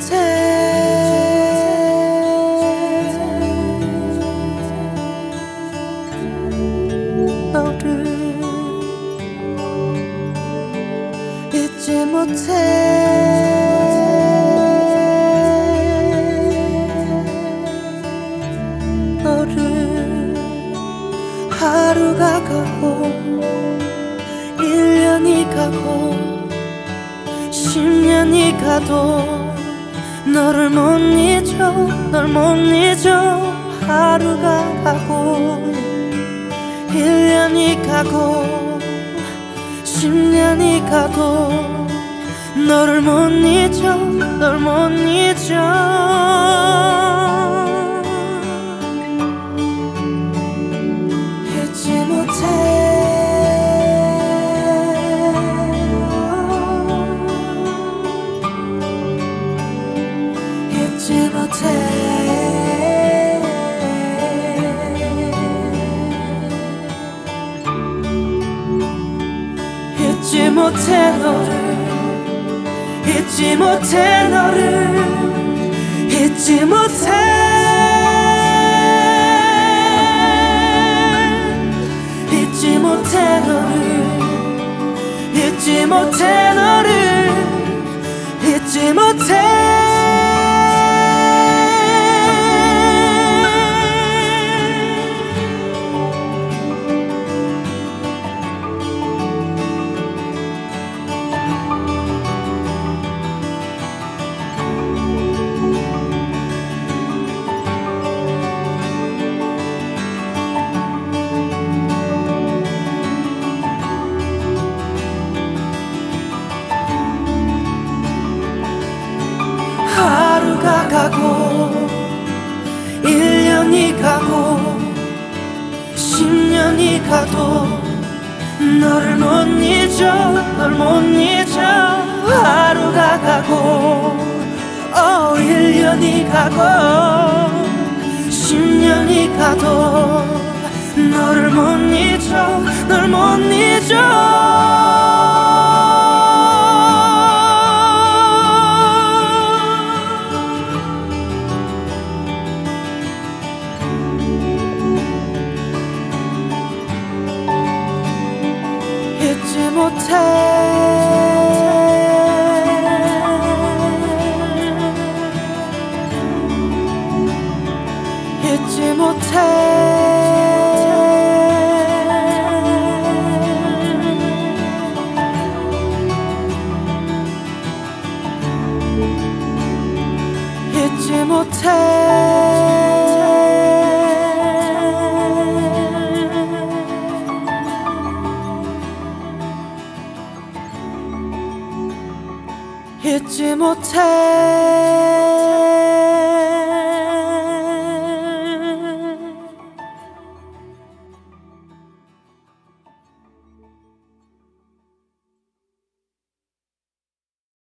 못해 너를 잊지 못해 너를 하루가 가고 1년이 가고 10년이 가도 너를 못 잊어 널 못 잊어 하루가 가고 1년이 가고 10년이 가도 너를 못 잊어 널 못 잊어 잊지 못해 잊지 못해 너를 잊지 못해 너를 잊지 못해 잊지 못해 너를 잊지 못해 너를 잊지 못해 하루가 가고 1년이 가고 10년이 가도 너를 못 잊어 널 못 잊어 하루가 가고 1년이 가고 10년이 가도 너를 못 잊어 널 못 잊어 잊지 못해 잊지 못해 잊지 못해 잊지 못해